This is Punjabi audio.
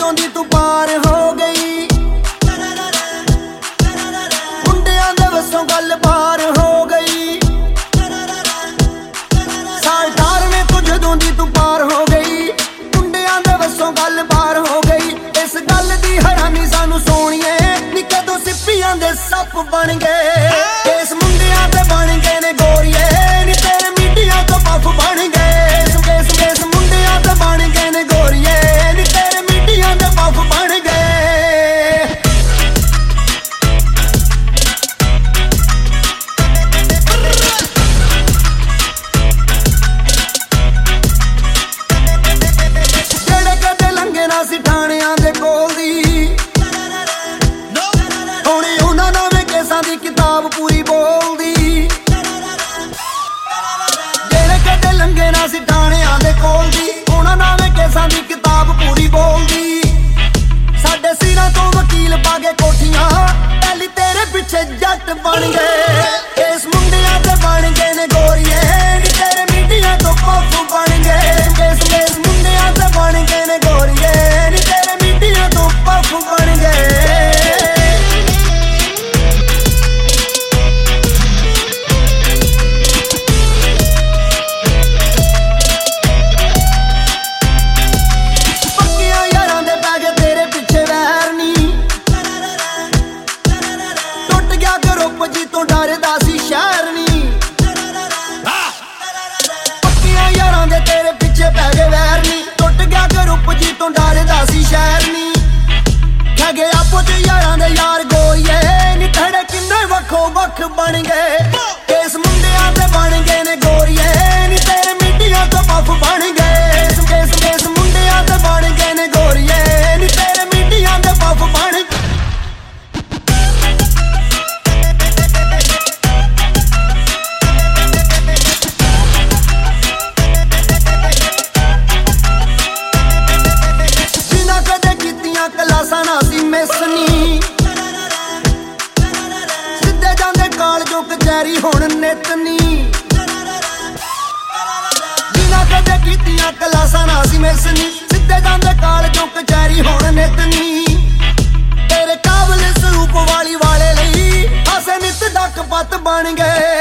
ਜਦੋਂ ਦੀ ਤੂੰ ਪਾਰ ਹੋ ਗਈ, ਮੁੰਡਿਆਂ ਦੇ ਵੱਸੋਂ ਗੱਲ ਪਾਰ ਹੋ ਗਈ। ਸਾਲ 18ਵੇਂ ਤੋਂ ਜਦੋਂ ਦੀ ਤੂੰ ਪਾਰ ਹੋ ਗਈ, ਮੁੰਡਿਆਂ ਦੇ ਵੱਸੋਂ ਗੱਲ ਪਾਰ ਹੋ ਗਈ। ਇਸ ਗੱਲ ਦੀ ਹੈਰਾਨੀ ਸਾਨੂੰ ਸੋਹਣੀਏ, ਨੀ ਕਦੋਂ ਸਿੱਪੀਆਂ ਦੇ ਸੱਪ ਬਣ ਗਏ। ਇਸ ਮੁੰਡਿਆਂ ਤੇ ਬਣ ਗਏ ਨੇ ਗੋਰੀਏ, ਨੀ ਤੇਰੇ ਮੀਡੀਆ ਤੋਂ ਪੱਫ ਬਣ ਗਏ। ਇਸ ਮੁੰਡਿਆਂ ਤੇ ਬਣ ਗਏ ਨੇ ਗੋਰੀਏ, ਨੀ ਤੇਰੇ ਮੀਡੀਆ ਦੇ ਪੱਫ ਬਣ ਗਏ। ਜਿਹੜੇ ਕਦੇ ਲੰਘੇ ਨਾ ਸੀ ਠਾਣਿਆਂ ਦੇ ਕੋਲ ਦੀ, ਹੁਣੇ ਉਹਨਾਂ ਨਵੇਂ ਕੇਸਾਂ ਦੀ ਕਿਤਾਬ ਪੂਰੀ ਬੋਲਦੀ। ਜਿਹੜੇ ਕਦੇ ਲੰਘੇ ਨਾ ਸੀ ਠਾਣਿਆਂ ਦੇ ਕੋਲ ਦੀ, ਉਹਨਾਂ ਨਵੇਂ ਕੇਸਾਂ ਦੀ ਕਿਤਾਬ ਪੂਰੀ ਬੋਲਦੀ। ਸਾਡੇ ਸਿਰਾਂ ਤੋਂ ਵਕੀਲ ਪਾ ਕੇ ਕੋਠੀਆਂ, ਪਹਿਲੀ ਤੇਰੇ ਪਿੱਛੇ ਜੱਟ ਬਣ ਗਏ। ਇਸ ਮੁੰਡਿਆਂ ਤੇ ਬਣ ਗਏ ਨੇ ਗੋਰੀਏ, ਨੀ ਤੇਰੇ ਮੀਡੀਆ ਤੋਂ ਪੱਫ ਬਣ ਗਏ। ਇਸ ਮੁੰਡਿਆਂ ਤੇ ਬਣ ਗਏ ਨੇ ਗੋਰੀਏ, ਨੀ ਤੇਰੇ ਮੀਡੀਆ ਤੋਂ ਪੱਫ ਬਣ ਗਏ। ਪੱਕਿਆਂ ਯਾਰਾਂ ਦੇ ਪੈ ਗਏ ਤੇਰੇ ਪਿੱਛੇ ਵੈਰ ਨੀ, ਟੁੱਟ ਗਿਆ ਗਰੁੱਪ ਜੀ ਤੋਂ ਡਰਦਾ ਸੀ ਸ਼ਹਿਰ ਨੀ। ਪੱਕਿਆਂ ਯਾਰਾਂ ਦੇ ਤੇਰੇ ਪਿੱਛੇ ਪੈ ਗਏ ਵੈਰ ਨੀ, ਟੁੱਟ ਗਿਆ ਗਰੁੱਪ ਜੀ ਤੋਂ ਡਰਦਾ ਸੀ ਸ਼ਹਿਰ ਨੀ। ਠਗੇ ਆਪੋ ਚ ਯਾਰਾਂ ਦੇ ਯਾਰ ਗੋਰੀਏ, ਨੀ ਥੜੇ ਕਿੰਨੇ ਵੱਖੋ ਵੱਖ ਬਣ ਗਏ। ਇਸ ਮੁੰਡਿਆਂ ਤੇ ਬਣ ਗਏ ਨੇ ਗੋਰੀਏ, ਨੀ ਤੇਰੇ ਮੀਡੀਆ ਤੋਂ ਪੱਫ ਬਣ ਗਏ। ਇਸ ਮੁੰਡਿਆਂ ਤੇ ਬਣ ਗਏ ਨੇ ਗੋਰੀਏ, ਨੀ ਤੇਰੇ ਮੀਡੀਆ ਦੇ ਪੱਫ ਬਣ ਗਏ। ਜਿਨ੍ਹਾਂ ਕਦੇ ਕੀਤੀਆਂ ਕਲਾਸਾਂ ਨਾ ਸੀ ਮਿਸ ਨੀ, ਸਿੱਧੇ ਜਾਂਦੇ ਕਾਲਜੋਂ ਕਚਹਿਰੀ ਹੁਣ ਨਿੱਤ ਨੀ। ਜਿਨ੍ਹਾਂ ਕਦੇ ਕੀਤੀਆਂ ਕਲਾਸਾਂ ਨਾ ਸੀ ਮਿਸ ਨੀ, ਸਿੱਧੇ ਜਾਂਦੇ ਕਾਲਜੋਂ ਕਚਹਿਰੀ ਹੁਣ ਨਿੱਤ ਨੀ। ਤੇਰੇ ਕਾਬਲ ਸਰੂਪ ਵਾਲੀ ਵਾਲੇ ਲਈ ਹਾਸੇ ਨਿੱਤ ਡੱਕ ਪੱਤ ਬਣ ਗਏ।